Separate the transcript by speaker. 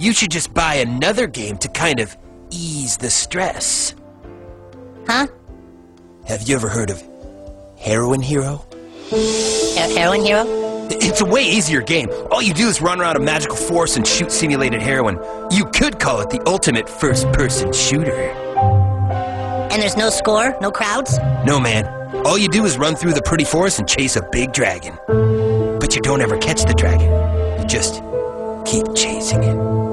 Speaker 1: You should just buy another game to kind of ease the stress.
Speaker 2: Huh?
Speaker 1: Have you ever heard of Heroin Hero?
Speaker 2: Heroin Hero?
Speaker 1: It's a way easier game. All you do is run around a magical forest and shoot simulated heroin. You could call it the ultimate first-person shooter.
Speaker 2: And there's no score? No crowds?
Speaker 1: No, man. All you do is run through the pretty forest and chase a big dragon. But you don't ever catch the dragon. You just keep chasing it.